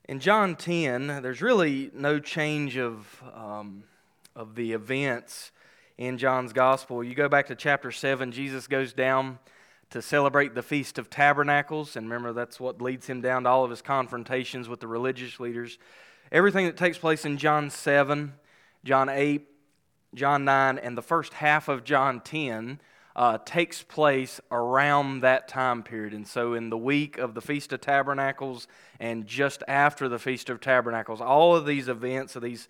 In John 10, there's really no change of the events in John's Gospel. You go back to chapter 7, Jesus goes down to celebrate the Feast of Tabernacles, and remember that's what leads him down to all of his confrontations with the religious leaders. Everything that takes place in John 7, John 8, John 9, and the first half of John 10 takes place around that time period. And so in the week of the Feast of Tabernacles and just after the Feast of Tabernacles, all of these events of these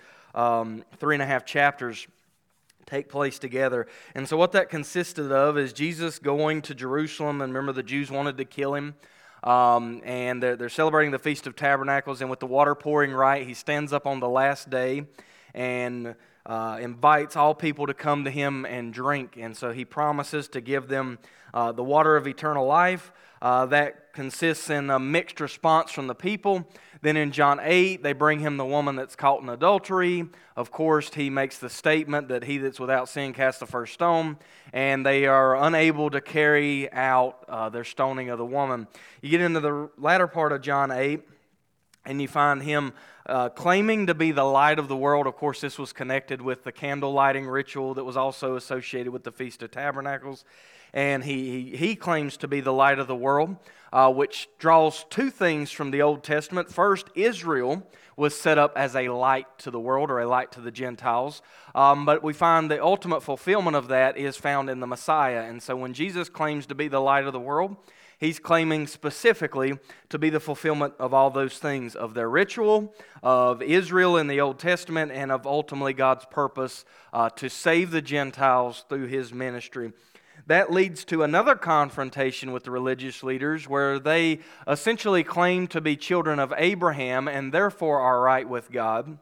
3.5 chapters take place together. And so what that consisted of is Jesus going to Jerusalem, and remember the Jews wanted to kill him. And they're celebrating the Feast of Tabernacles, and with the water pouring right, he stands up on the last day and invites all people to come to him and drink. And so he promises to give them the water of eternal life. That consists in a mixed response from the people. Then in John 8, they bring him the woman that's caught in adultery. Of course, he makes the statement that he that's without sin cast the first stone, and they are unable to carry out their stoning of the woman. You get into the latter part of John 8, and you find him claiming to be the light of the world. Of course, this was connected with the candle lighting ritual that was also associated with the Feast of Tabernacles. And he claims to be the light of the world, which draws two things from the Old Testament. First, Israel was set up as a light to the world, or a light to the Gentiles. But we find the ultimate fulfillment of that is found in the Messiah. And so when Jesus claims to be the light of the world, he's claiming specifically to be the fulfillment of all those things, of their ritual, of Israel in the Old Testament, and of ultimately God's purpose to save the Gentiles through his ministry. That leads to another confrontation with the religious leaders where they essentially claim to be children of Abraham and therefore are right with God.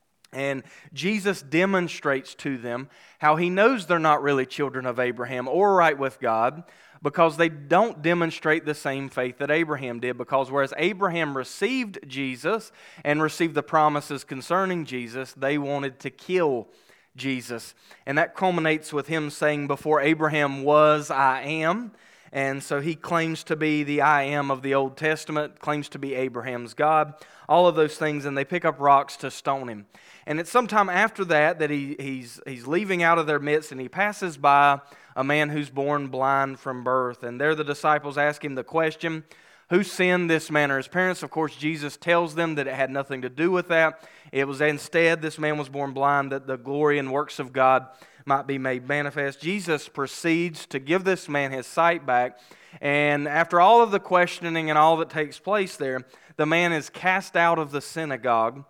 And Jesus demonstrates to them how he knows they're not really children of Abraham or right with God, because they don't demonstrate the same faith that Abraham did. Because whereas Abraham received Jesus and received the promises concerning Jesus, they wanted to kill Jesus. And that culminates with him saying, before Abraham was, I am. And so he claims to be the I am of the Old Testament, claims to be Abraham's God, all of those things, and they pick up rocks to stone him. And it's sometime after that he's leaving out of their midst, and he passes by a man who's born blind from birth. And there the disciples ask him the question, who sinned, this man or his parents? Of course, Jesus tells them that it had nothing to do with that. It was instead this man was born blind that the glory and works of God might be made manifest. Jesus proceeds to give this man his sight back. And after all of the questioning and all that takes place there, the man is cast out of the synagogue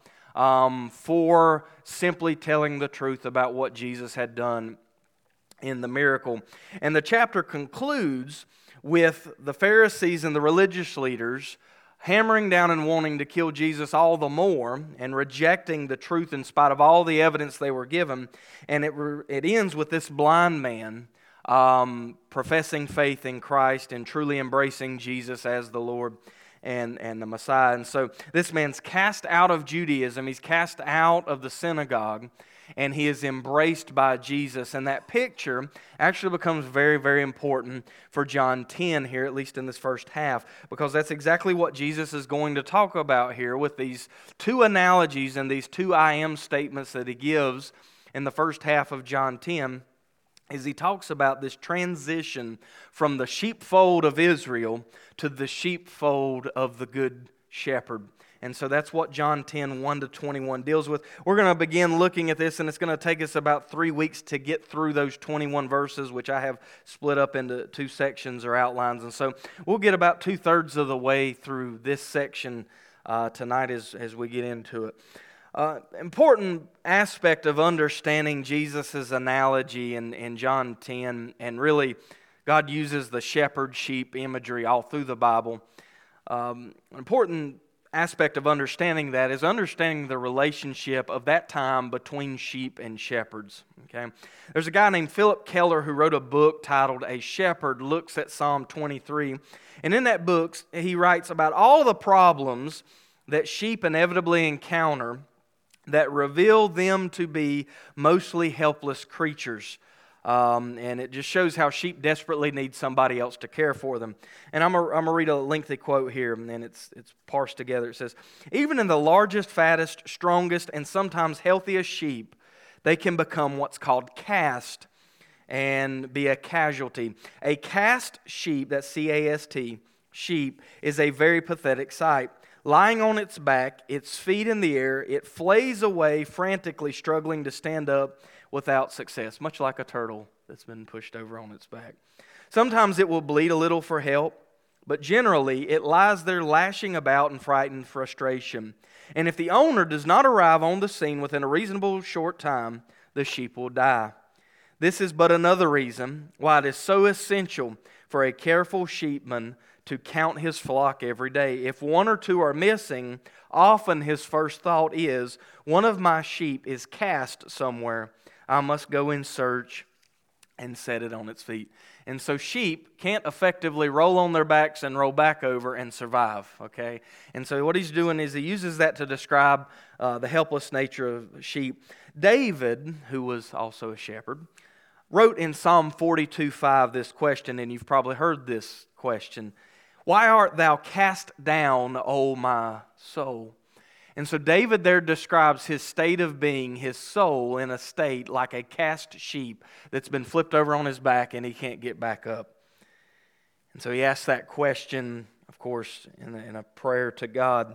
for simply telling the truth about what Jesus had done in the miracle. And the chapter concludes with the Pharisees and the religious leaders hammering down and wanting to kill Jesus all the more and rejecting the truth in spite of all the evidence they were given. And it ends with this blind man professing faith in Christ and truly embracing Jesus as the Lord and the Messiah. And so this man's cast out of Judaism. He's cast out of the synagogue, and he is embraced by Jesus. And that picture actually becomes very, very important for John 10 here, at least in this first half, because that's exactly what Jesus is going to talk about here with these two analogies and these two I am statements that he gives in the first half of John 10, is he talks about this transition from the sheepfold of Israel to the sheepfold of the Good Shepherd. And so that's what John 10, 1 to 21 deals with. We're going to begin looking at this, and it's going to take us about 3 weeks to get through those 21 verses, which I have split up into two sections or outlines. And so we'll get about 2/3 of the way through this section tonight as we get into it. Important aspect of understanding Jesus' analogy in John 10, and really God uses the shepherd-sheep imagery all through the Bible. An important aspect of understanding that is understanding the relationship of that time between sheep and shepherds. Okay, there's a guy named Philip Keller who wrote a book titled A Shepherd Looks at Psalm 23. And in that book, he writes about all the problems that sheep inevitably encounter that reveal them to be mostly helpless creatures. And it just shows how sheep desperately need somebody else to care for them. And I'm going to read a lengthy quote here, and it's parsed together. It says, "Even in the largest, fattest, strongest, and sometimes healthiest sheep, they can become what's called cast and be a casualty. A cast sheep," that's C-A-S-T, sheep, "is a very pathetic sight. Lying on its back, its feet in the air, it flays away, frantically struggling to stand up without success," much like a turtle that's been pushed over on its back. "Sometimes it will bleat a little for help, but generally it lies there lashing about in frightened frustration. And if the owner does not arrive on the scene within a reasonable short time, the sheep will die. This is but another reason why it is so essential for a careful sheepman to count his flock every day. If one or two are missing, often his first thought is, 'One of my sheep is cast somewhere. I must go in search and set it on its feet.'" And so sheep can't effectively roll on their backs and roll back over and survive, okay? And so what he's doing is he uses that to describe the helpless nature of sheep. David, who was also a shepherd, wrote in Psalm 42:5 this question, and you've probably heard this question: "Why art thou cast down, O my soul?" And so David there describes his state of being, his soul, in a state like a cast sheep that's been flipped over on his back and he can't get back up. And so he asks that question, of course, in a prayer to God.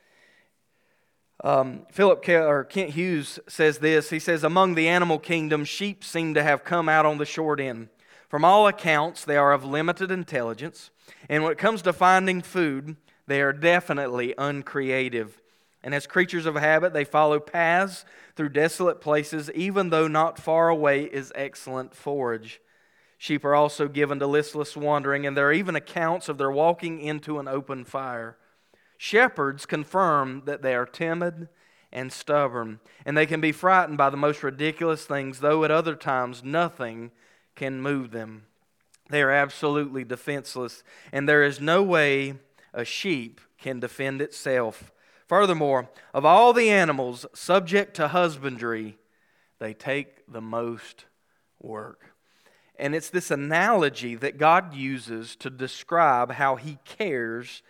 Kent Hughes says this. He says, "Among the animal kingdom, sheep seem to have come out on the short end. From all accounts, they are of limited intelligence, and when it comes to finding food, they are definitely uncreative. And as creatures of habit, they follow paths through desolate places, even though not far away is excellent forage. Sheep are also given to listless wandering, and there are even accounts of their walking into an open fire. Shepherds confirm that they are timid and stubborn, and they can be frightened by the most ridiculous things, though at other times nothing can move them. They are absolutely defenseless, and there is no way a sheep can defend itself. Furthermore, of all the animals subject to husbandry, they take the most work." And it's this analogy that God uses to describe how He cares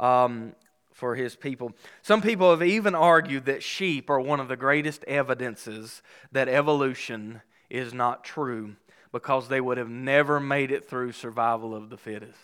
for His people. Some people have even argued that sheep are one of the greatest evidences that evolution is not true, because they would have never made it through survival of the fittest.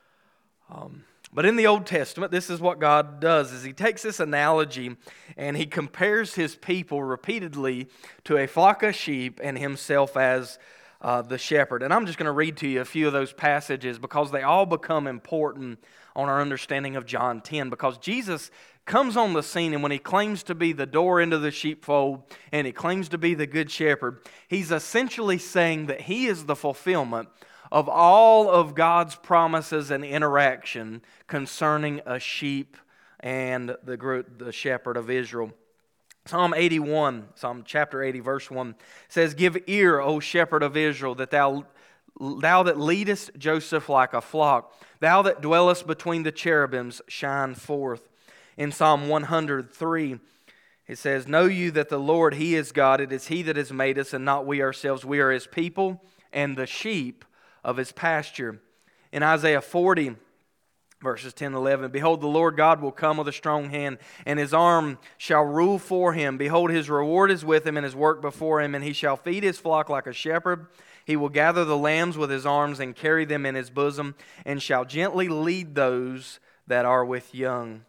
But in the Old Testament, this is what God does, is He takes this analogy and He compares His people repeatedly to a flock of sheep and Himself as the shepherd. And I'm just going to read to you a few of those passages because they all become important on our understanding of John 10, because Jesus comes on the scene, and when He claims to be the door into the sheepfold and He claims to be the good shepherd, He's essentially saying that He is the fulfillment of all of God's promises and interaction concerning a sheep and the shepherd of Israel. Psalm chapter 80, verse 1 says, "Give ear, O shepherd of Israel, that thou that leadest Joseph like a flock, thou that dwellest between the cherubims, shine forth." In Psalm 103, it says, "Know you that the Lord, He is God. It is He that has made us, and not we ourselves. We are His people, and the sheep of His pasture." In Isaiah 40, verses 10 and 11, "Behold, the Lord God will come with a strong hand, and His arm shall rule for Him. Behold, His reward is with Him, and His work before Him, and He shall feed His flock like a shepherd. He will gather the lambs with His arms and carry them in His bosom, and shall gently lead those that are with young."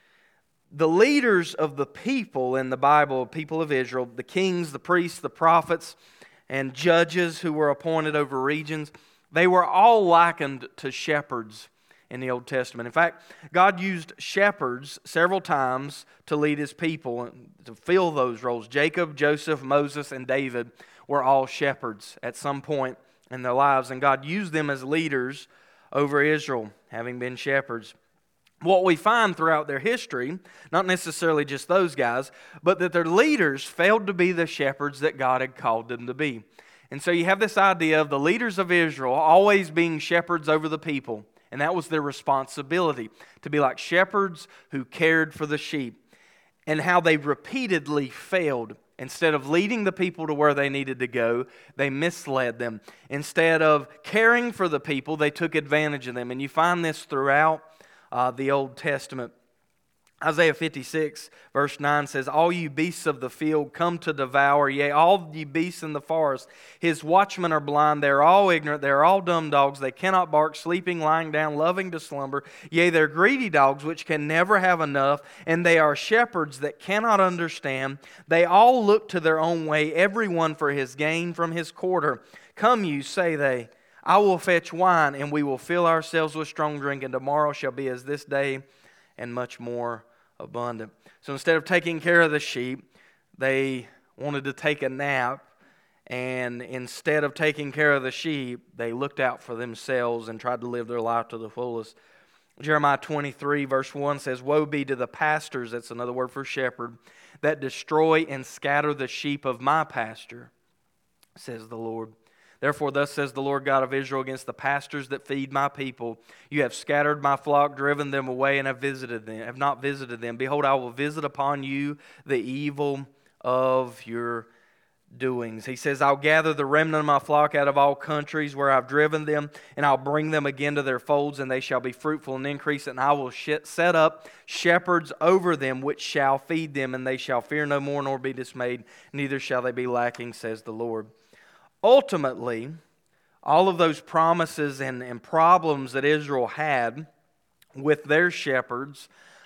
The leaders of the people in the Bible, people of Israel, the kings, the priests, the prophets, and judges who were appointed over regions, they were all likened to shepherds in the Old Testament. In fact, God used shepherds several times to lead His people, to fill those roles. Jacob, Joseph, Moses, and David were all shepherds at some point in their lives, and God used them as leaders over Israel, having been shepherds. What we find throughout their history, not necessarily just those guys, but that their leaders failed to be the shepherds that God had called them to be. And so you have this idea of the leaders of Israel always being shepherds over the people, and that was their responsibility, to be like shepherds who cared for the sheep. and how they repeatedly failed. Instead of leading the people to where they needed to go, they misled them. Instead of caring for the people, they took advantage of them. And you find this throughout the Old Testament. Isaiah 56 verse 9 says, "All you beasts of the field come to devour, yea, all you beasts in the forest. His watchmen are blind, they are all ignorant, they are all dumb dogs. They cannot bark, sleeping, lying down, loving to slumber. Yea, they're greedy dogs which can never have enough, and they are shepherds that cannot understand. They all look to their own way, every one for his gain from his quarter. Come you, say they, I will fetch wine, and we will fill ourselves with strong drink, and tomorrow shall be as this day, and much more abundant." So instead of taking care of the sheep, they wanted to take a nap, and instead of taking care of the sheep, they looked out for themselves and tried to live their life to the fullest. Jeremiah 23 verse 1 says, "Woe be to the pastors," that's another word for shepherd, "that destroy and scatter the sheep of my pasture, says the Lord. Therefore, thus says the Lord God of Israel against the pastors that feed my people: You have scattered my flock, driven them away, and have not visited them. Behold, I will visit upon you the evil of your doings." He says, "I'll gather the remnant of my flock out of all countries where I've driven them, and I'll bring them again to their folds, and they shall be fruitful and increase, and I will set up shepherds over them, which shall feed them, and they shall fear no more nor be dismayed, neither shall they be lacking, says the Lord." Ultimately, all of those promises and problems that Israel had with their shepherds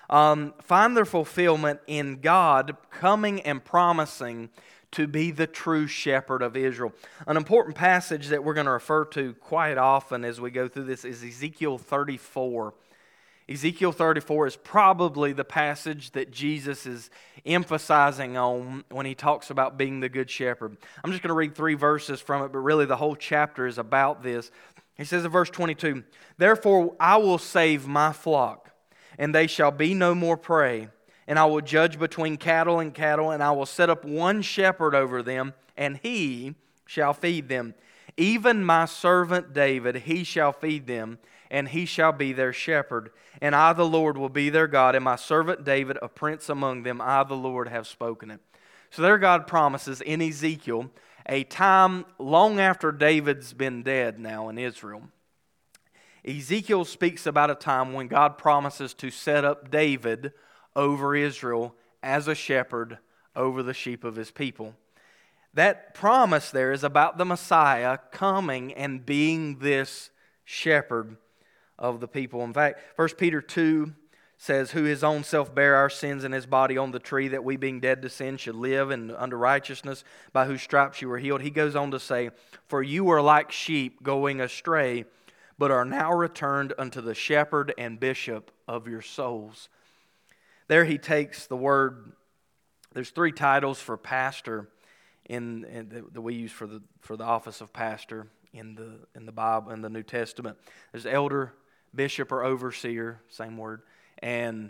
find their fulfillment in God coming and promising to be the true shepherd of Israel. An important passage that we're going to refer to quite often as we go through this is Ezekiel 34. Ezekiel 34 is probably the passage that Jesus is emphasizing on when he talks about being the good shepherd. I'm just going to read 3 verses from it, but really the whole chapter is about this. He says in verse 22, "Therefore I will save my flock, and they shall be no more prey. And I will judge between cattle and cattle, and I will set up one shepherd over them, and he shall feed them. Even my servant David, he shall feed them, and he shall be their shepherd. And I, the Lord, will be their God, and my servant David, a prince among them. I, the Lord, have spoken it." So there God promises in Ezekiel a time long after David's been dead now in Israel. Ezekiel speaks about a time when God promises to set up David over Israel as a shepherd over the sheep of his people. That promise there is about the Messiah coming and being this shepherd of the people. In fact, 1 Peter 2 says, "Who his own self bare our sins in his body on the tree, that we being dead to sin should live and unto righteousness, by whose stripes you were healed." He goes on to say, "For you were like sheep going astray, but are now returned unto the shepherd and bishop of your souls." There he takes the word. There's 3 titles for pastor that we use for the office of pastor in the Bible, in the New Testament. There's elder, bishop or overseer, same word, and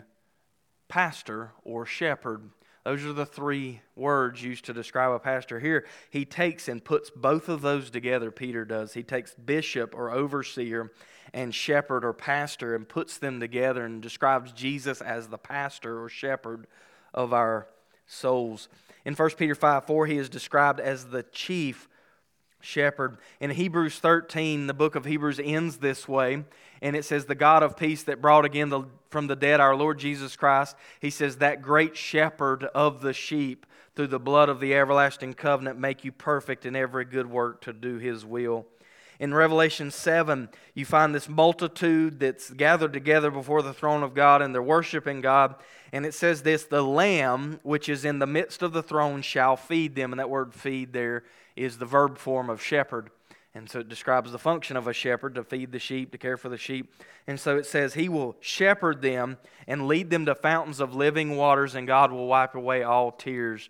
pastor or shepherd. Those are the 3 words used to describe a pastor. Here, he takes and puts both of those together, Peter does. He takes bishop or overseer and shepherd or pastor and puts them together and describes Jesus as the pastor or shepherd of our souls. In 1 Peter 5:4, he is described as the chief shepherd. In Hebrews 13, the book of Hebrews ends this way, and it says, "The God of peace that brought again from the dead our Lord Jesus Christ," he says, "that great shepherd of the sheep, through the blood of the everlasting covenant, make you perfect in every good work to do his will." In Revelation 7, you find this multitude that's gathered together before the throne of God, and they're worshiping God. And it says this, "The Lamb which is in the midst of the throne shall feed them." And that word feed there is the verb form of shepherd. And so it describes the function of a shepherd, to feed the sheep, to care for the sheep. And so it says, "He will shepherd them and lead them to fountains of living waters, and God will wipe away all tears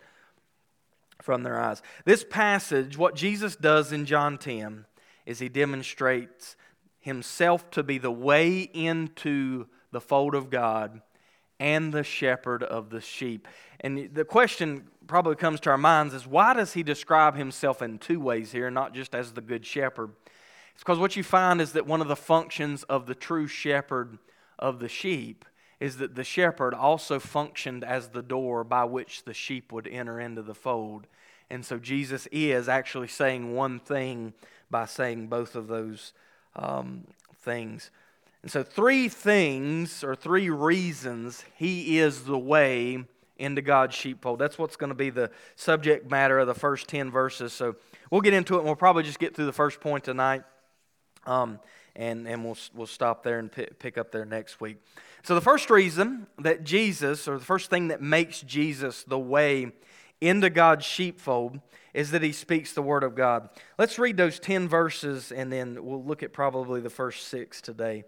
from their eyes." This passage, what Jesus does in John 10, is he demonstrates himself to be the way into the fold of God and the shepherd of the sheep. And the question probably comes to our minds is, why does he describe himself in 2 ways here, not just as the good shepherd? It's because what you find is that one of the functions of the true shepherd of the sheep is that the shepherd also functioned as the door by which the sheep would enter into the fold. And so Jesus is actually saying one thing by saying both of those things. And so three things, or three reasons, He is the way into God's sheepfold. That's what's going to be the subject matter of the first 10 verses. So we'll get into it, and we'll probably just get through the first point tonight. And we'll stop there and pick up there next week. So the first reason that Jesus, or the first thing that makes Jesus the way into God's sheepfold, is that He speaks the Word of God. Let's read those 10 verses, and then we'll look at probably the first 6 today.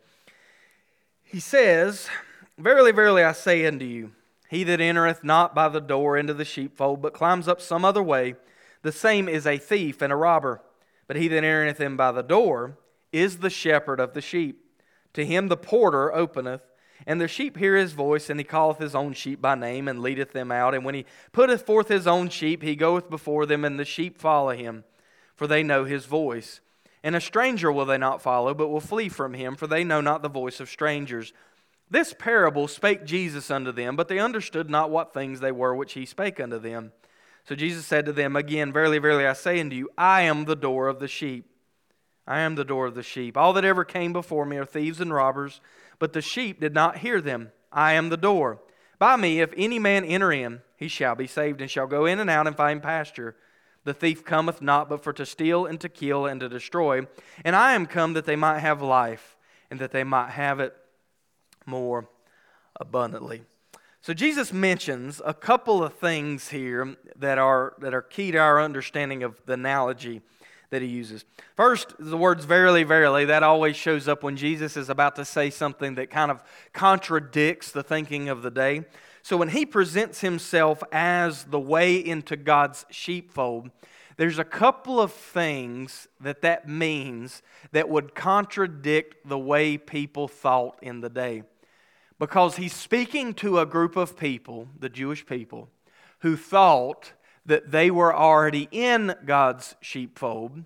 He says, "Verily, verily, I say unto you, he that entereth not by the door into the sheepfold, but climbs up some other way, the same is a thief and a robber. But he that entereth in by the door is the shepherd of the sheep. To him the porter openeth, and the sheep hear his voice, and he calleth his own sheep by name, and leadeth them out. And when he putteth forth his own sheep, he goeth before them, and the sheep follow him, for they know his voice. And a stranger will they not follow, but will flee from him, for they know not the voice of strangers. This parable spake Jesus unto them, but they understood not what things they were which he spake unto them. So Jesus said to them again, Verily, verily, I say unto you, I am the door of the sheep. I am the door of the sheep. All that ever came before me are thieves and robbers, but the sheep did not hear them. I am the door. By me, if any man enter in, he shall be saved, and shall go in and out and find pasture. The thief cometh not but for to steal and to kill and to destroy. And I am come that they might have life, and that they might have it more abundantly." So Jesus mentions a couple of things here that are key to our understanding of the analogy that He uses. First, the words "verily, verily," that always shows up when Jesus is about to say something that kind of contradicts the thinking of the day. So when He presents Himself as the way into God's sheepfold, there's a couple of things that means that would contradict the way people thought in the day. Because He's speaking to a group of people, the Jewish people, who thought that they were already in God's sheepfold,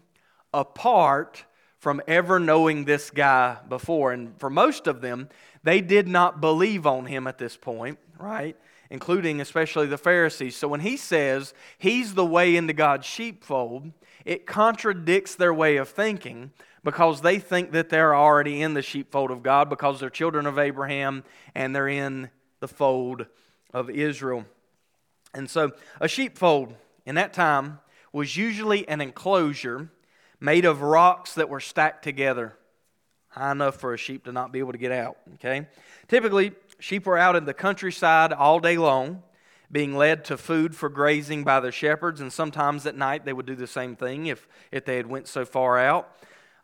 apart from ever knowing this guy before. And for most of them, they did not believe on Him at this point, right? Including especially the Pharisees. So when He says He's the way into God's sheepfold, it contradicts their way of thinking, because they think that they're already in the sheepfold of God because they're children of Abraham and they're in the fold of Israel. And so a sheepfold in that time was usually an enclosure made of rocks that were stacked together, high enough for a sheep to not be able to get out. Okay? Typically, sheep were out in the countryside all day long, being led to food for grazing by their shepherds, and sometimes at night they would do the same thing if they had went so far out.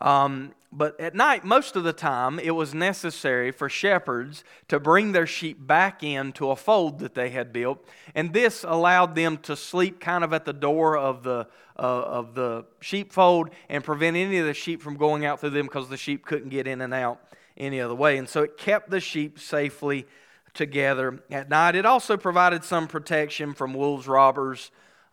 But at night, most of the time, it was necessary for shepherds to bring their sheep back into a fold that they had built, and this allowed them to sleep kind of at the door of the sheepfold and prevent any of the sheep from going out through them, because the sheep couldn't get in and out any other way. And so it kept the sheep safely together at night. It also provided some protection from wolves, robbers,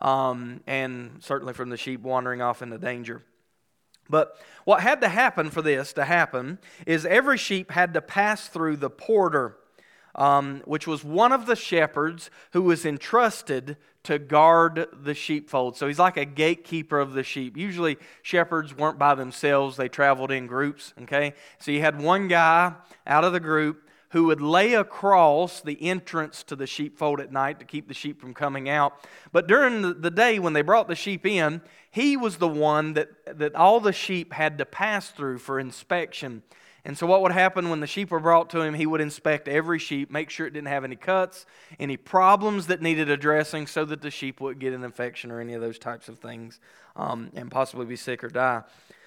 and certainly from the sheep wandering off into danger. But what had to happen for this to happen is every sheep had to pass through the porter, which was one of the shepherds who was entrusted to guard the sheepfold. So he's like a gatekeeper of the sheep. Usually shepherds weren't by themselves, they traveled in groups. Okay, so you had one guy out of the group who would lay across the entrance to the sheepfold at night to keep the sheep from coming out. But during the day when they brought the sheep in, he was the one that all the sheep had to pass through for inspection. And so what would happen when the sheep were brought to him, he would inspect every sheep, make sure it didn't have any cuts, any problems that needed addressing, so that the sheep wouldn't get an infection or any of those types of things, and possibly be sick or die.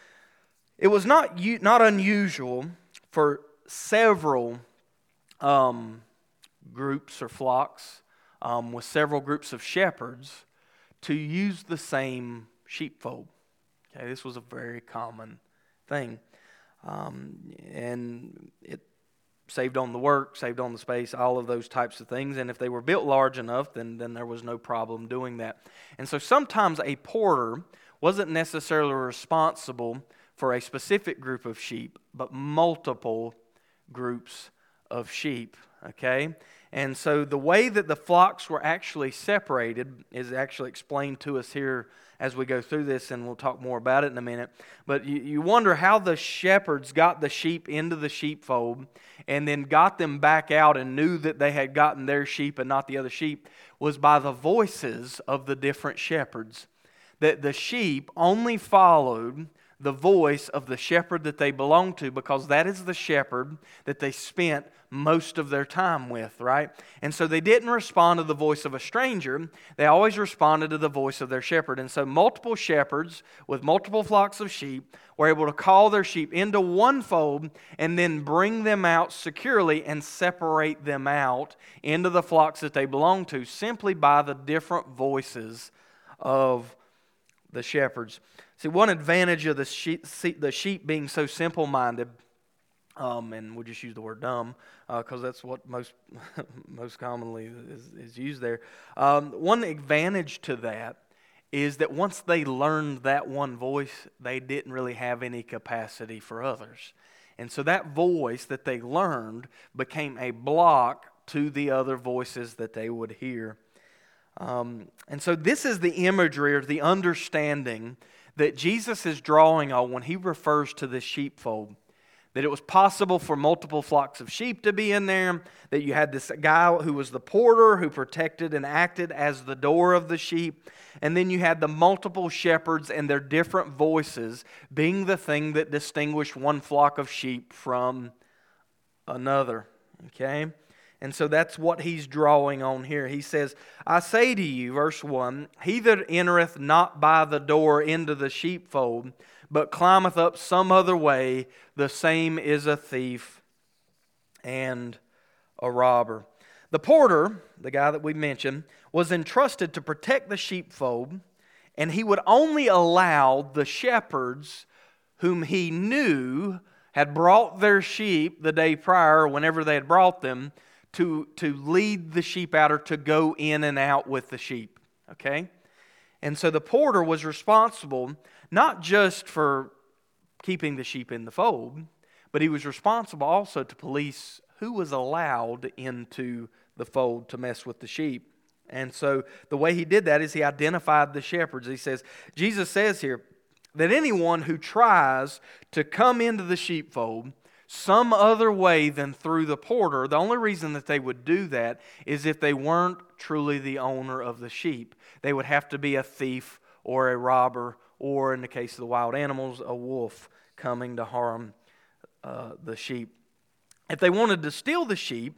It was not unusual for several groups or flocks with several groups of shepherds to use the same sheepfold. Okay, this was a very common thing. And it saved on the work, saved on the space, all of those types of things. And if they were built large enough, then there was no problem doing that. And so sometimes a porter wasn't necessarily responsible for a specific group of sheep, but multiple groups of sheep okay? And so the way that the flocks were actually separated is actually explained to us here as we go through this, and we'll talk more about it in a minute. But you wonder how the shepherds got the sheep into the sheepfold and then got them back out and knew that they had gotten their sheep and not the other sheep, was by the voices of the different shepherds. That the sheep only followed the voice of the shepherd that they belonged to, because that is the shepherd that they spent most of their time with, right? And so they didn't respond to the voice of a stranger. They always responded to the voice of their shepherd. And so multiple shepherds with multiple flocks of sheep were able to call their sheep into one fold and then bring them out securely and separate them out into the flocks that they belonged to simply by the different voices of the shepherds. See, one advantage of the sheep being so simple-minded, and we'll just use the word dumb, because that's what most commonly is used there. One advantage to that is that once they learned that one voice, they didn't really have any capacity for others. And so that voice that they learned became a block to the other voices that they would hear. And so this is the imagery or the understanding that Jesus is drawing on when he refers to the sheepfold. That it was possible for multiple flocks of sheep to be in there, that you had this guy who was the porter who protected and acted as the door of the sheep, and then you had the multiple shepherds and their different voices being the thing that distinguished one flock of sheep from another. Okay? And so that's what he's drawing on here. He says, I say to you, verse 1, he that entereth not by the door into the sheepfold, but climbeth up some other way, the same is a thief and a robber. The porter, the guy that we mentioned, was entrusted to protect the sheepfold, and he would only allow the shepherds whom he knew had brought their sheep the day prior, whenever they had brought them, to lead the sheep out or to go in and out with the sheep. Okay? And so the porter was responsible not just for keeping the sheep in the fold, but he was responsible also to police who was allowed into the fold to mess with the sheep. And so the way he did that is he identified the shepherds. He says, Jesus says here that anyone who tries to come into the sheepfold some other way than through the porter, the only reason that they would do that is if they weren't truly the owner of the sheep. They would have to be a thief or a robber, or in the case of the wild animals, a wolf coming to harm the sheep. If they wanted to steal the sheep,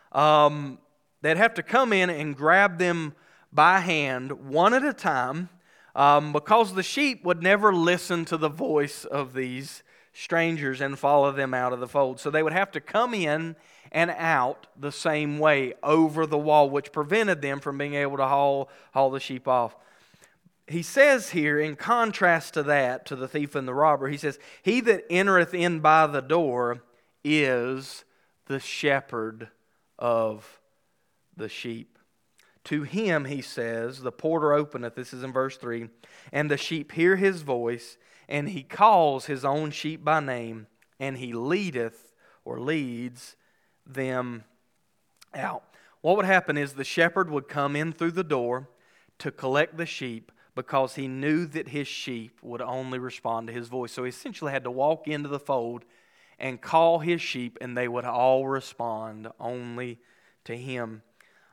they'd have to come in and grab them by hand, one at a time, because the sheep would never listen to the voice of these strangers and follow them out of the fold. So they would have to come in and out the same way over the wall, which prevented them from being able to haul the sheep off. He says here, in contrast to that, to the thief and the robber, he says, he that entereth in by the door is the shepherd of the sheep. To him, he says, the porter openeth, this is in verse 3, and the sheep hear his voice, and he calls his own sheep by name, and he leadeth or leads them out. What would happen is the shepherd would come in through the door to collect the sheep because he knew that his sheep would only respond to his voice. So he essentially had to walk into the fold and call his sheep, and they would all respond only to him.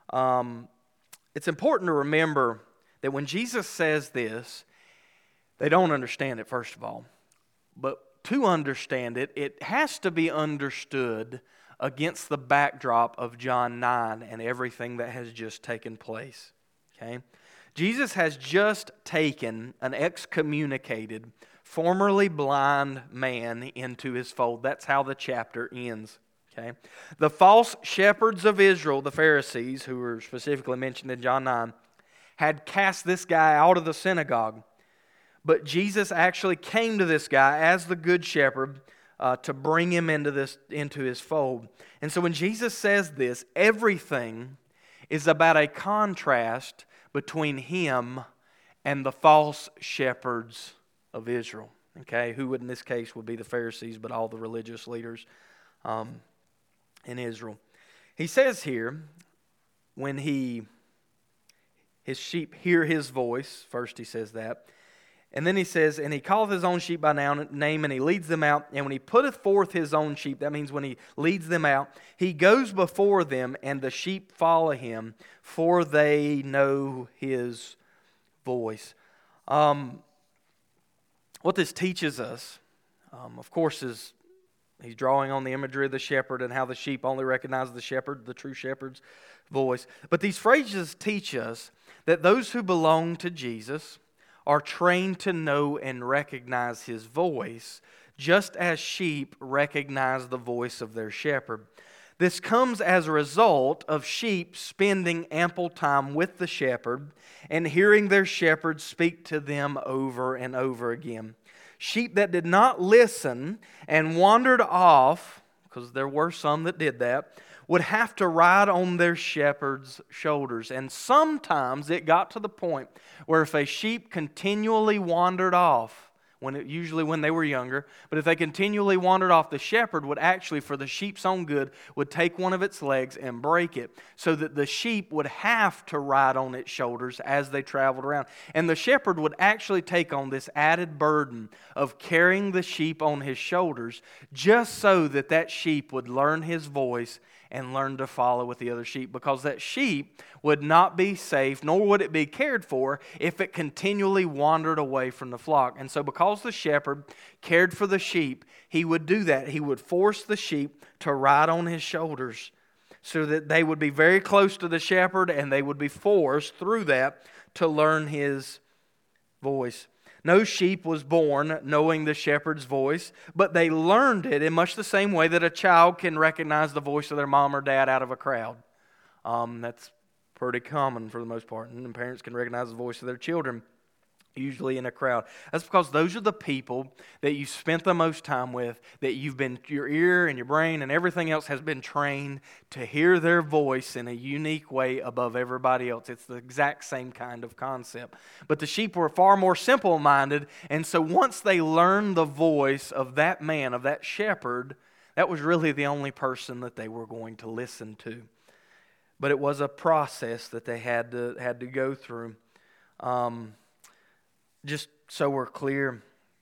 It's important to remember that when Jesus says this, they don't understand it, first of all. But to understand it, it has to be understood against the backdrop of John 9 and everything that has just taken place. Okay? Jesus has just taken an excommunicated, formerly blind man into his fold. That's how the chapter ends. Okay? The false shepherds of Israel, the Pharisees, who were specifically mentioned in John 9, had cast this guy out of the synagogue. But Jesus actually came to this guy as the good shepherd to bring him into his fold. And so when Jesus says this, everything is about a contrast between him and the false shepherds of Israel. Okay, who in this case would be the Pharisees, but all the religious leaders in Israel. He says here, when his sheep hear his voice, first he says that, and then he says, and he calleth his own sheep by name, and he leads them out. And when he putteth forth his own sheep, that means when he leads them out, he goes before them, and the sheep follow him, for they know his voice. What this teaches us, of course, is he's drawing on the imagery of the shepherd and how the sheep only recognize the shepherd, the true shepherd's voice. But these phrases teach us that those who belong to Jesus are trained to know and recognize his voice, just as sheep recognize the voice of their shepherd. This comes as a result of sheep spending ample time with the shepherd and hearing their shepherd speak to them over and over again. Sheep that did not listen and wandered off, because there were some that did that, would have to ride on their shepherd's shoulders. And sometimes it got to the point where if a sheep continually wandered off, usually when they were younger, but if they continually wandered off, the shepherd would actually, for the sheep's own good, would take one of its legs and break it, so that the sheep would have to ride on its shoulders as they traveled around. And the shepherd would actually take on this added burden of carrying the sheep on his shoulders, just so that that sheep would learn his voice and learn to follow with the other sheep, because that sheep would not be safe, nor would it be cared for, if it continually wandered away from the flock. And so because the shepherd cared for the sheep, he would do that. He would force the sheep to ride on his shoulders, so that they would be very close to the shepherd, and they would be forced through that to learn his voice. No sheep was born knowing the shepherd's voice, but they learned it in much the same way that a child can recognize the voice of their mom or dad out of a crowd. That's pretty common for the most part, and parents can recognize the voice of their children, usually in a crowd. That's because those are the people that you spent the most time with, that your ear and your brain and everything else has been trained to hear their voice in a unique way above everybody else. It's the exact same kind of concept. But the sheep were far more simple-minded, and so once they learned the voice of that man, of that shepherd, that was really the only person that they were going to listen to. But it was a process that they had to go through. Just so we're clear,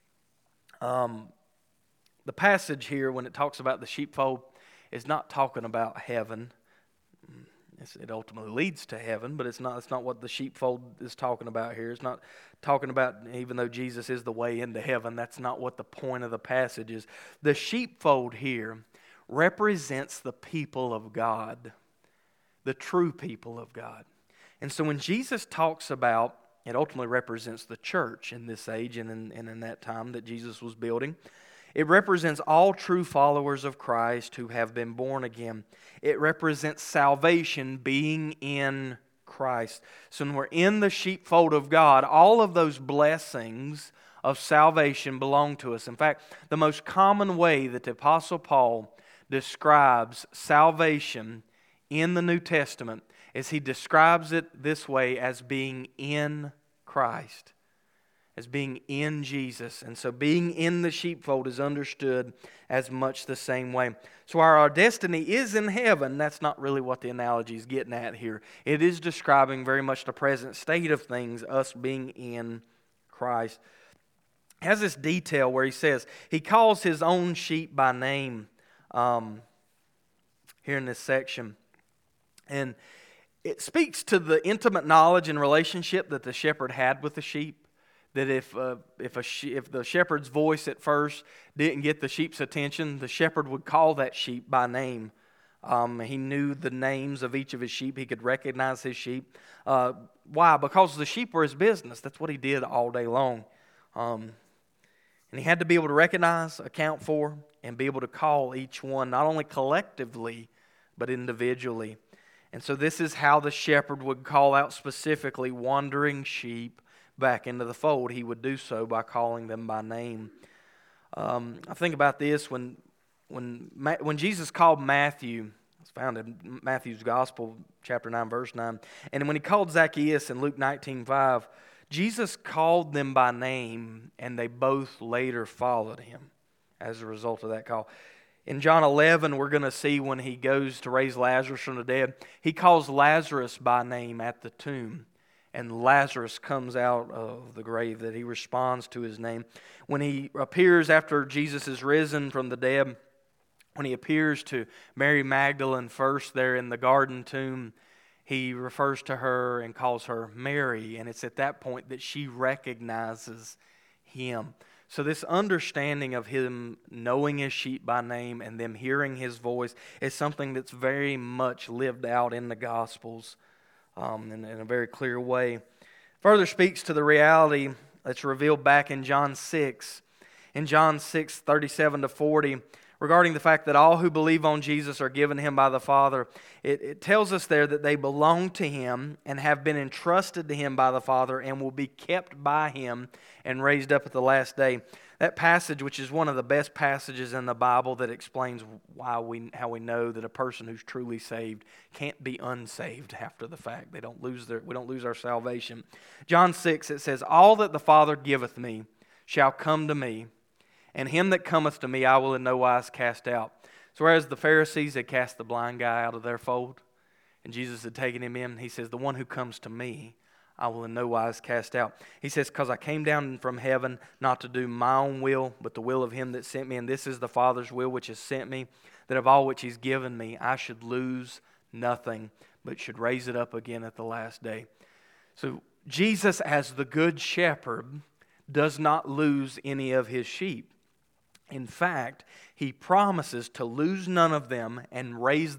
the passage here, when it talks about the sheepfold, is not talking about heaven. It ultimately leads to heaven, but it's not what the sheepfold is talking about here. It's not talking about, even though Jesus is the way into heaven, that's not what the point of the passage is. The sheepfold here represents the people of God, the true people of God. And so when Jesus talks about, it ultimately represents the church in this age and in that time that Jesus was building. It represents all true followers of Christ who have been born again. It represents salvation being in Christ. So when we're in the sheepfold of God, all of those blessings of salvation belong to us. In fact, the most common way that the Apostle Paul describes salvation in the New Testament is he describes it this way, as being in Christ, as being in Jesus. And so being in the sheepfold is understood as much the same way. So our destiny is in heaven. That's not really what the analogy is getting at here. It is describing very much the present state of things, us being in Christ. It has this detail where he says, he calls his own sheep by name here in this section. And it speaks to the intimate knowledge and relationship that the shepherd had with the sheep. That if the shepherd's voice at first didn't get the sheep's attention, the shepherd would call that sheep by name. He knew the names of each of his sheep. He could recognize his sheep. Why? Because the sheep were his business. That's what he did all day long. And he had to be able to recognize, account for, and be able to call each one, not only collectively, but individually. And so this is how the shepherd would call out specifically wandering sheep back into the fold. He would do so by calling them by name. I think about this when Jesus called Matthew. It's found in Matthew's Gospel, chapter 9, verse 9. And when he called Zacchaeus in Luke 19:5, Jesus called them by name, and they both later followed him as a result of that call. In John 11, we're going to see when he goes to raise Lazarus from the dead, he calls Lazarus by name at the tomb. And Lazarus comes out of the grave, that he responds to his name. When he appears after Jesus is risen from the dead, when he appears to Mary Magdalene first there in the garden tomb, he refers to her and calls her Mary. And it's at that point that she recognizes him. So this understanding of him knowing his sheep by name and them hearing his voice is something that's very much lived out in the Gospels in a very clear way. Further speaks to the reality that's revealed back in John 6. In John 6, 37 to 40, regarding the fact that all who believe on Jesus are given him by the Father, it tells us there that they belong to him and have been entrusted to him by the Father and will be kept by him and raised up at the last day. That passage, which is one of the best passages in the Bible that explains how we know that a person who's truly saved can't be unsaved after the fact. We don't lose our salvation. John 6, it says, "All that the Father giveth me shall come to me, and him that cometh to me I will in no wise cast out." So whereas the Pharisees had cast the blind guy out of their fold, and Jesus had taken him in, he says, "The one who comes to me I will in no wise cast out." He says, "Because I came down from heaven not to do my own will, but the will of him that sent me. And this is the Father's will which has sent me, that of all which he's given me, I should lose nothing, but should raise it up again at the last day." So Jesus, as the good shepherd, does not lose any of his sheep. In fact, he promises to lose none of them and raise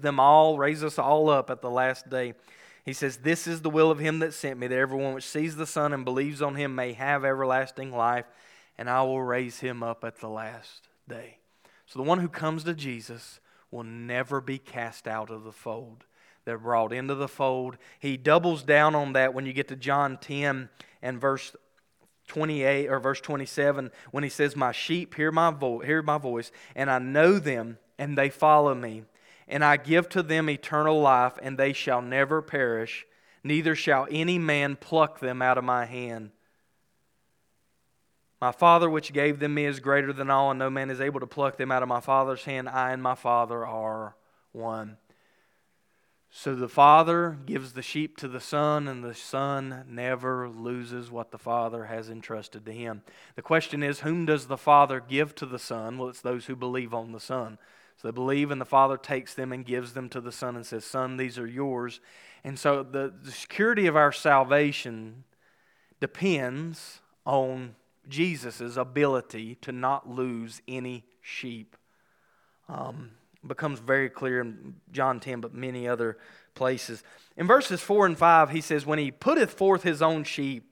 us all up at the last day. He says, "This is the will of him that sent me, that everyone which sees the Son and believes on him may have everlasting life, and I will raise him up at the last day." So the one who comes to Jesus will never be cast out of the fold. They're brought into the fold. He doubles down on that when you get to John 10 and verse 28 or verse 27, when he says, "My sheep hear my voice, and I know them, and they follow me. And I give to them eternal life, and they shall never perish, neither shall any man pluck them out of my hand. My Father which gave them me is greater than all, and no man is able to pluck them out of my Father's hand. I and my Father are one." So the Father gives the sheep to the Son, and the Son never loses what the Father has entrusted to him. The question is, whom does the Father give to the Son? Well, it's those who believe on the Son. So they believe, and the Father takes them and gives them to the Son and says, "Son, these are yours." And so the security of our salvation depends on Jesus' ability to not lose any sheep. Becomes very clear in John 10, but many other places. In verses 4 and 5, he says, "When he putteth forth his own sheep,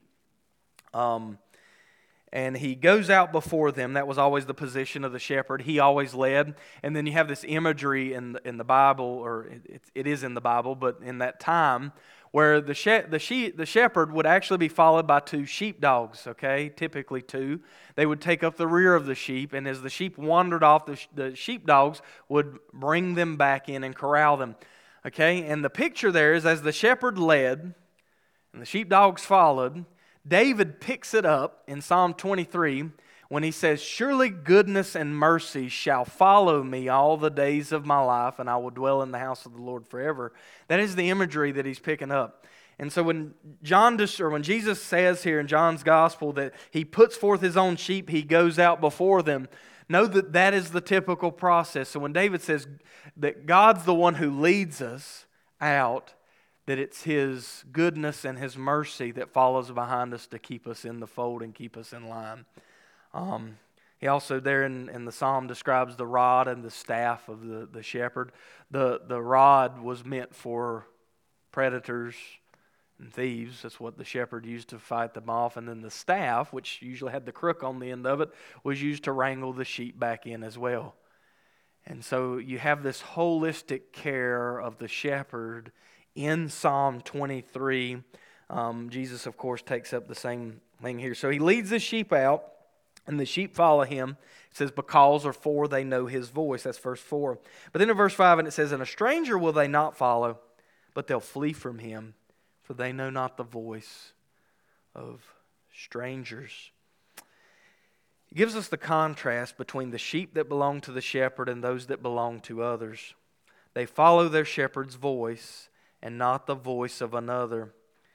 and he goes out before them," that was always the position of the shepherd. He always led. And then you have this imagery in the Bible, or it is in the Bible, but in that time, where the shepherd would actually be followed by two sheepdogs, okay? Typically two. They would take up the rear of the sheep, and as the sheep wandered off, the sheepdogs would bring them back in and corral them, okay? And the picture there is as the shepherd led and the sheepdogs followed, David picks it up in Psalm 23 when he says, "Surely goodness and mercy shall follow me all the days of my life, and I will dwell in the house of the Lord forever." That is the imagery that he's picking up. And so when Jesus says here in John's gospel that he puts forth his own sheep, he goes out before them, know that that is the typical process. So when David says that God's the one who leads us out, that it's his goodness and his mercy that follows behind us to keep us in the fold and keep us in line. He also there in the psalm describes the rod and the staff of the shepherd. The rod was meant for predators and thieves. That's what the shepherd used to fight them off. And then the staff, which usually had the crook on the end of it, was used to wrangle the sheep back in as well. And so you have this holistic care of the shepherd in Psalm 23. Jesus, of course, takes up the same thing here. So he leads the sheep out, and the sheep follow him. It says, "Because or for they know his voice." That's verse 4. But then in verse 5, and it says, "And a stranger will they not follow, but they'll flee from him, for they know not the voice of strangers." gives us the contrast between the sheep that belong to the shepherd and those that belong to others. They follow their shepherd's voice and not the voice of another.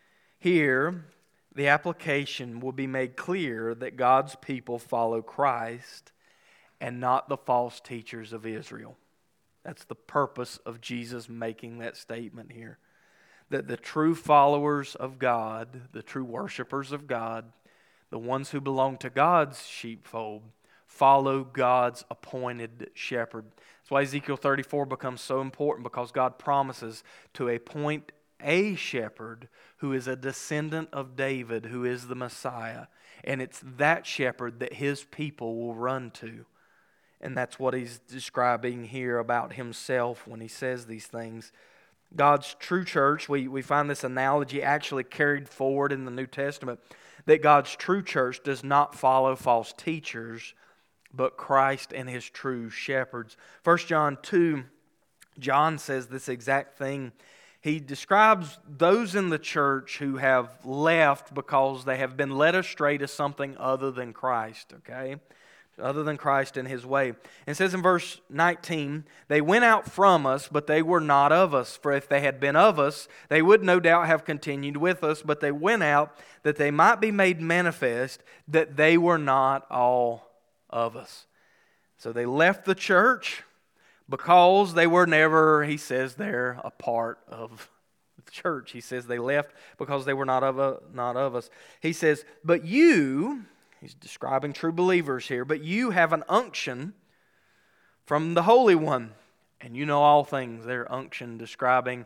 Here, the application will be made clear that God's people follow Christ and not the false teachers of Israel. That's the purpose of Jesus making that statement here. That the true followers of God, the true worshipers of God, the ones who belong to God's sheepfold, follow God's appointed shepherd. That's why Ezekiel 34 becomes so important, because God promises to appoint a shepherd who is a descendant of David, who is the Messiah. And it's that shepherd that his people will run to. And that's what he's describing here about himself when he says these things. God's true church, we find this analogy actually carried forward in the New Testament, that God's true church does not follow false teachers, but Christ and His true shepherds. 1 John 2, John says this exact thing. He describes those in the church who have left because they have been led astray to something other than Christ, okay? Other than Christ and His way. And it says in verse 19, they went out from us, but they were not of us. For if they had been of us, they would no doubt have continued with us, but they went out that they might be made manifest that they were not all of us. So they left the church because they were never, he says there, a part of the church. He says they left because they were not of us. He says, but you... He's describing true believers here. But you have an unction from the Holy One, and you know all things. Their unction describing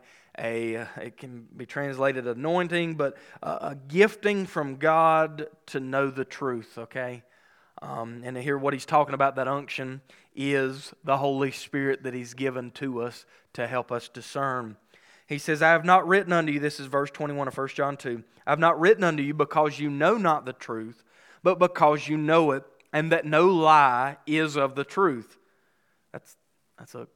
it can be translated anointing, but a gifting from God to know the truth, okay? And here what he's talking about, that unction, is the Holy Spirit that He's given to us to help us discern. He says, I have not written unto you, this is verse 21 of 1 John 2, I have not written unto you because you know not the truth, but because you know it, and that no lie is of the truth. That's a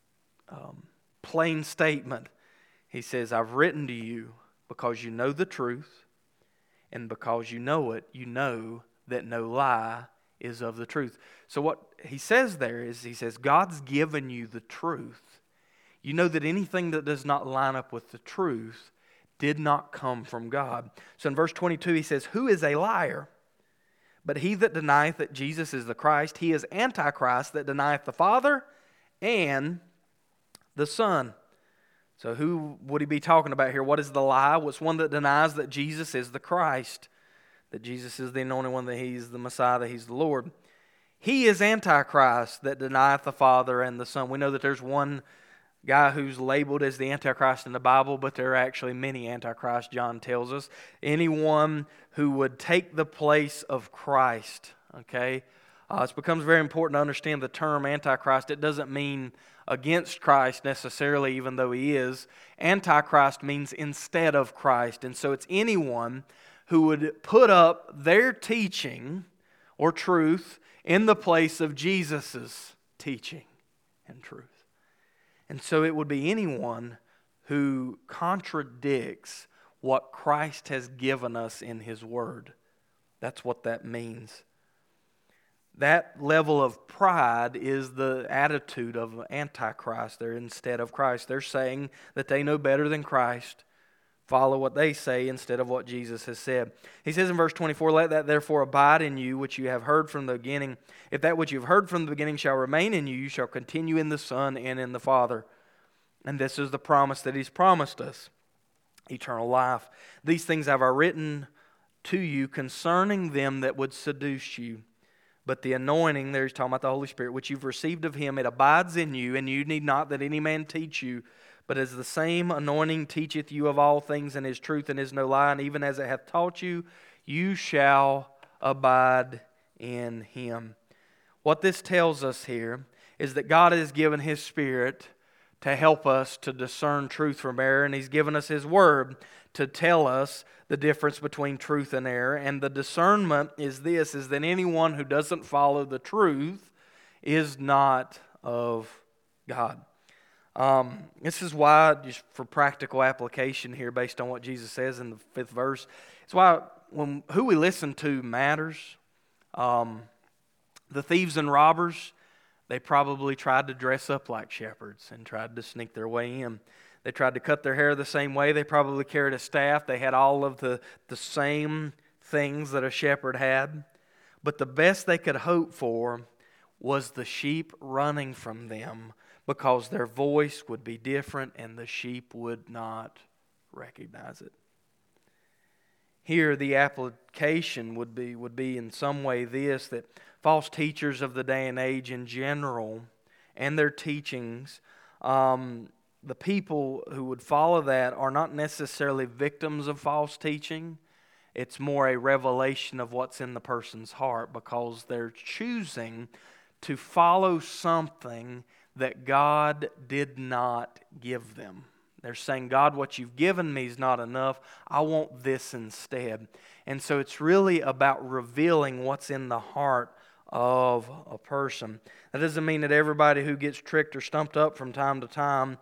plain statement. He says, I've written to you because you know the truth, and because you know it, you know that no lie is of the truth. So what he says there is, he says, God's given you the truth. You know that anything that does not line up with the truth did not come from God. So in verse 22 he says, who is a liar? But he that denieth that Jesus is the Christ, he is Antichrist that denieth the Father and the Son. So who would he be talking about here? What is the lie? Well, it's one that denies that Jesus is the Christ, that Jesus is the anointed one, that He's the Messiah, that He's the Lord. He is Antichrist that denieth the Father and the Son. We know that there's one guy who's labeled as the Antichrist in the Bible, but there are actually many Antichrists, John tells us. Anyone who would take the place of Christ, okay? It becomes very important to understand the term Antichrist. It doesn't mean against Christ necessarily, even though He is. Antichrist means instead of Christ. And so it's anyone who would put up their teaching or truth in the place of Jesus' teaching and truth. And so it would be anyone who contradicts what Christ has given us in His Word. That's what that means. That level of pride is the attitude of Antichrist. They're instead of Christ. They're saying that they know better than Christ. Follow what they say instead of what Jesus has said. He says in verse 24, let that therefore abide in you which you have heard from the beginning. If that which you have heard from the beginning shall remain in you, you shall continue in the Son and in the Father. And this is the promise that He's promised us, eternal life. These things have I written to you concerning them that would seduce you. But the anointing, there he's talking about the Holy Spirit, which you've received of Him, it abides in you, and you need not that any man teach you. But as the same anointing teacheth you of all things, and is truth and is no lie, and even as it hath taught you, you shall abide in Him. What this tells us here is that God has given His Spirit to help us to discern truth from error, and He's given us His Word to tell us the difference between truth and error. And the discernment is this, is that anyone who doesn't follow the truth is not of God. This is why, just for practical application here, based on what Jesus says in the 5th verse, it's why who we listen to matters. The thieves and robbers, they probably tried to dress up like shepherds and tried to sneak their way in. They tried to cut their hair the same way. They probably carried a staff. They had all of the same things that a shepherd had. But the best they could hope for was the sheep running from them, because their voice would be different and the sheep would not recognize it. Here the application would be in some way this, that false teachers of the day and age in general and their teachings, the people who would follow that are not necessarily victims of false teaching. It's more a revelation of what's in the person's heart, because they're choosing to follow something that God did not give them. They're saying, God, what you've given me is not enough. I want this instead. And so it's really about revealing what's in the heart of a person. That doesn't mean that everybody who gets tricked or stumped up from time to time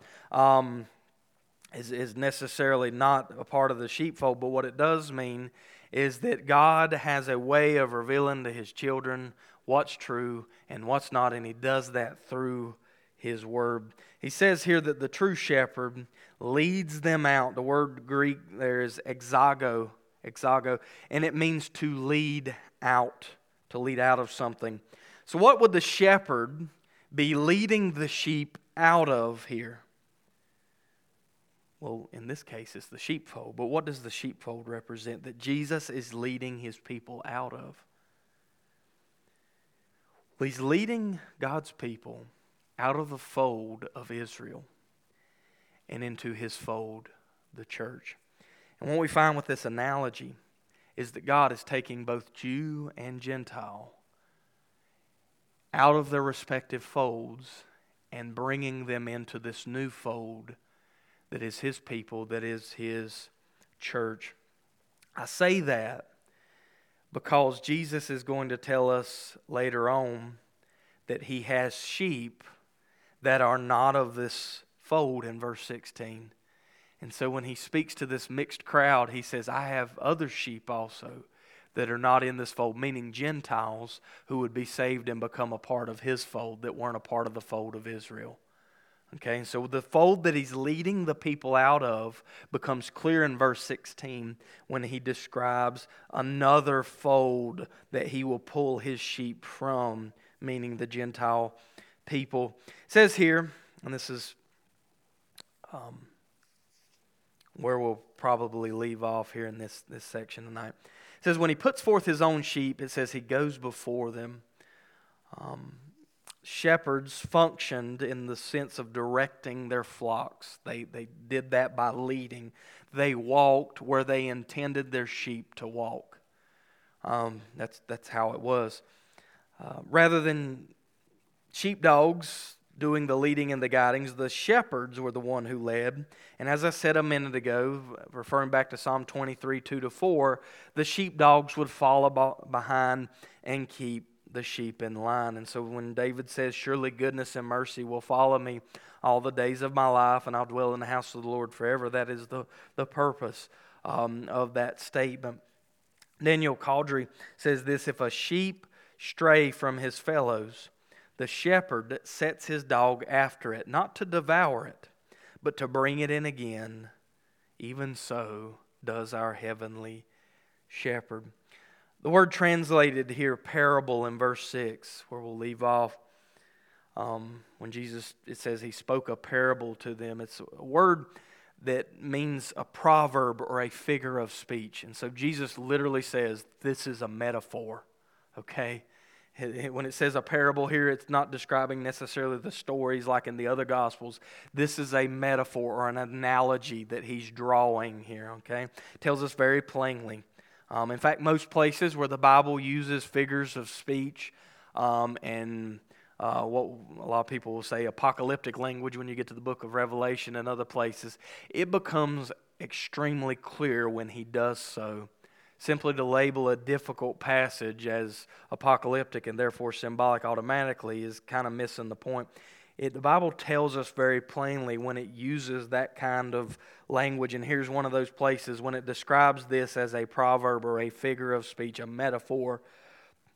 is necessarily not a part of the sheepfold, but what it does mean is that God has a way of revealing to His children what's true and what's not, and He does that through His Word. He says here that the true shepherd leads them out. The word Greek there is exago, and it means to lead out of something. So what would the shepherd be leading the sheep out of here? Well, in this case, it's the sheepfold. But what does the sheepfold represent that Jesus is leading His people out of? Well, He's leading God's people out of the fold of Israel and into His fold, the church. And what we find with this analogy is that God is taking both Jew and Gentile out of their respective folds and bringing them into this new fold that is His people, that is His church. I say that because Jesus is going to tell us later on that He has sheep that are not of this fold in verse 16. And so when He speaks to this mixed crowd, He says, I have other sheep also that are not in this fold, meaning Gentiles who would be saved and become a part of His fold that weren't a part of the fold of Israel. Okay, so the fold that He's leading the people out of becomes clear in verse 16 when He describes another fold that He will pull His sheep from, meaning the Gentile people. It says here, and this is where we'll probably leave off here in this section tonight. It says, when He puts forth His own sheep, it says He goes before them. Shepherds functioned in the sense of directing their flocks. They did that by leading. They walked where they intended their sheep to walk. That's how it was. Rather than sheepdogs doing the leading and the guidings, the shepherds were the one who led. And as I said a minute ago, referring back to Psalm 23, 2-4, the sheepdogs would follow behind and keep the sheep in line. And so when David says, surely goodness and mercy will follow me all the days of my life, and I'll dwell in the house of the Lord forever, that is the purpose of that statement. Daniel Caldry says this, if a sheep stray from his fellows, the shepherd sets his dog after it, not to devour it, but to bring it in again. Even so does our heavenly shepherd. The word translated here, parable, in verse 6, where we'll leave off, when Jesus, it says He spoke a parable to them. It's a word that means a proverb or a figure of speech. And so Jesus literally says, this is a metaphor, okay? When it says a parable here, it's not describing necessarily the stories like in the other Gospels. This is a metaphor or an analogy that He's drawing here, okay? It tells us very plainly. In fact, most places where the Bible uses figures of speech and what a lot of people will say apocalyptic language when you get to the book of Revelation and other places, it becomes extremely clear when He does so. Simply to label a difficult passage as apocalyptic and therefore symbolic automatically is kind of missing the point. The Bible tells us very plainly when it uses that kind of language, and here's one of those places when it describes this as a proverb or a figure of speech, a metaphor.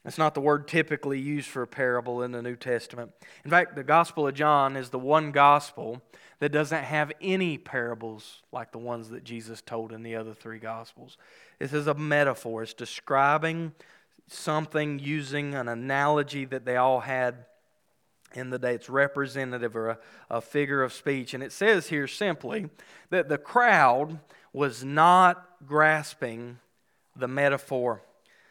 It's not the word typically used for a parable in the New Testament. In fact, the Gospel of John is the one gospel that doesn't have any parables like the ones that Jesus told in the other three Gospels. This is a metaphor. It's describing something using an analogy that they all had in the day. It's representative or a figure of speech. And it says here simply that the crowd was not grasping the metaphor.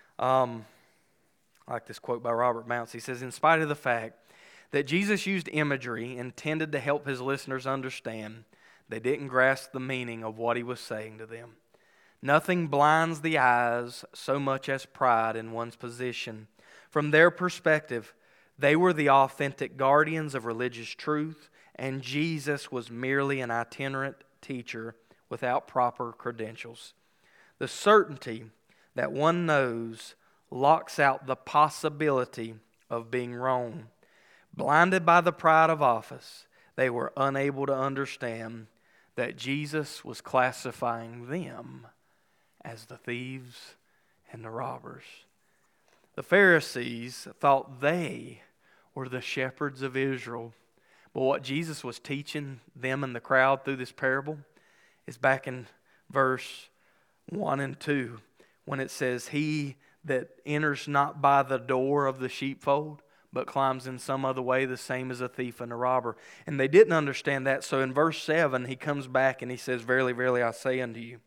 I like this quote by Robert Mounce. He says, in spite of the fact that Jesus used imagery intended to help his listeners understand, they didn't grasp the meaning of what he was saying to them. Nothing blinds the eyes so much as pride in one's position. From their perspective, they were the authentic guardians of religious truth, and Jesus was merely an itinerant teacher without proper credentials. The certainty that one knows locks out the possibility of being wrong. Blinded by the pride of office, they were unable to understand that Jesus was classifying them as the thieves and the robbers. The Pharisees thought they were the shepherds of Israel. But what Jesus was teaching them and the crowd through this parable is back in verse 1 and 2 when it says, he that enters not by the door of the sheepfold, but climbs in some other way, the same as a thief and a robber. And they didn't understand that. So in verse 7, he comes back and he says, verily, verily, I say unto you,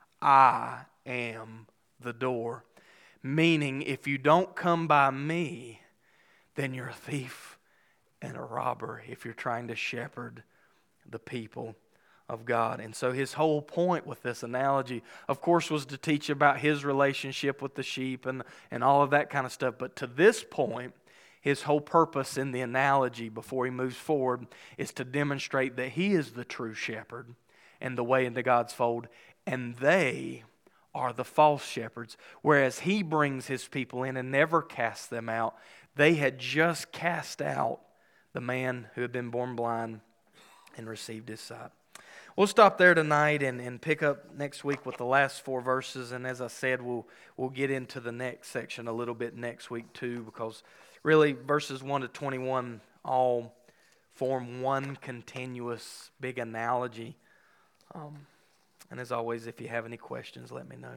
I am the door. Meaning, if you don't come by me, then you're a thief and a robber if you're trying to shepherd the people of God. And so his whole point with this analogy, of course, was to teach about his relationship with the sheep and all of that kind of stuff. But to this point, his whole purpose in the analogy before he moves forward is to demonstrate that he is the true shepherd and the way into God's fold, and they are the false shepherds. Whereas he brings his people in and never casts them out, they had just cast out the man who had been born blind and received his sight. We'll stop there tonight and pick up next week with the last 4 verses. And as I said, we'll get into the next section a little bit next week too, because really verses 1 to 21 all form one continuous big analogy. And as always, if you have any questions, let me know.